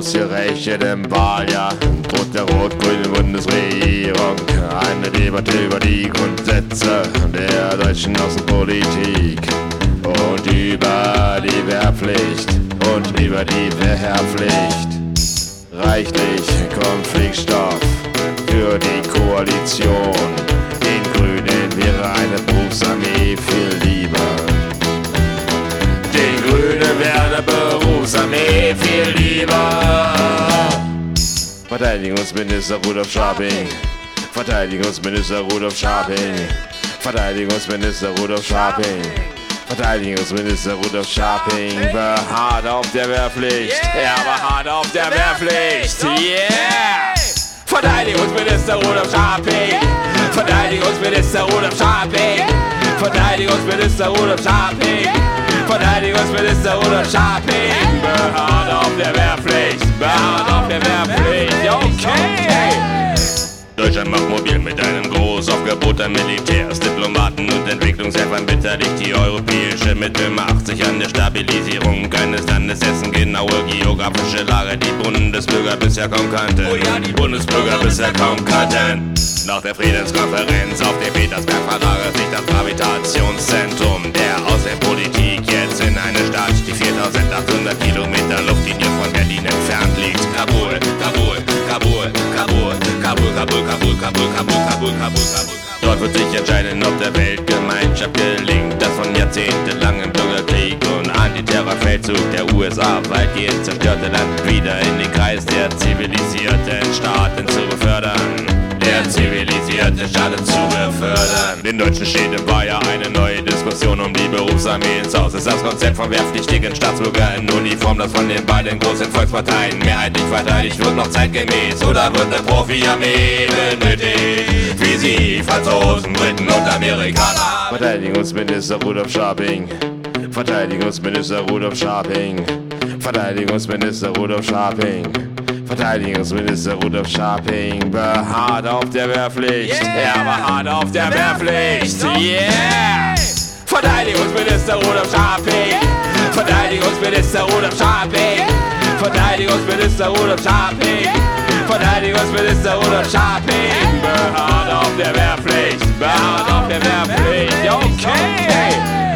ausgerechnet im Wahljahr droht der rot-grünen Bundesregierung eine Debatte über die Grundsätze der deutschen Außenpolitik und über die Wehrpflicht und über die Wehrpflicht. Reichlich Konfliktstoff für die Koalition. Den Grünen wäre eine Berufsarmee viel lieber. Den Grünen wäre eine Berufsarmee viel lieber. Verteidigungsminister Rudolf Scharping. Verteidigungsminister Rudolf Scharping. Verteidigungsminister Rudolf Scharping. Verteidigungsminister Rudolf Scharping beharrt auf der Wehrpflicht. Er beharrt auf der Wehrpflicht. Yeah! Verteidigungsminister Rudolf Scharping. Verteidigungsminister Rudolf Scharping. Verteidigungsminister Rudolf Scharping. Verteidigungsminister Rudolf Scharping beharrt auf der Wehrpflicht. Beharrt auf der Wehrpflicht. Okay! Deutschland macht mobil mit einem Großaufgebot an Militärs, Diplomaten und Entwicklungshelfern bitterlich die europäische Mittelmacht sich an der Stabilisierung eines Landes dessen genaue geografische Lage die Bundesbürger bisher kaum kannten. Oh ja, die Bundesbürger bisher kaum kannten. Nach der Friedenskonferenz auf dem Petersberg verlagert sich das Gravitationszentrum der Außenpolitik jetzt in eine Stadt, die 4800 Kilometer Luftlinie von Berlin entfernt liegt. Kabul, Kabul, Kabul, Kabul, Kabul, Kabul, Kabul, Kabul, Kabul, Kabul, Kabul. Dort wird sich entscheiden, ob der Weltgemeinschaft gelingt, das von jahrzehntelangem Bürgerkrieg und Antiterrorfeldzug der USA weitgehend zerstörte Land wieder in den Kreis der zivilisierten Staaten zu befördern. Der zivilisierte Staaten zu befördern. Den deutschen Städten war ja eine neue Diskussion um die Berufsarmee ins Haus. Ist das Konzept von wehrpflichtigen Staatsbürgern in Uniform, das von den beiden großen Volksparteien mehrheitlich verteidigt wird, noch zeitgemäß? Oder wird eine Profi-Armee benötigt, wie sie Franzosen, Briten und Amerikaner? Verteidigungsminister Rudolf Scharping. Verteidigungsminister Rudolf Scharping. Verteidigungsminister Rudolf Scharping. Verteidigungsminister Rudolf Scharping beharrt auf der Wehrpflicht. Yeah. Er beharrt auf der Wehrpflicht. Yeah! Verteidigungsminister Rudolf Scharping. Verteidigungsminister Rudolf Scharping. Verteidigungsminister Rudolf Scharping. Verteidigungsminister Rudolf Scharping beharrt auf der Wehrpflicht. Beharrt auf der Wehrpflicht. Okay!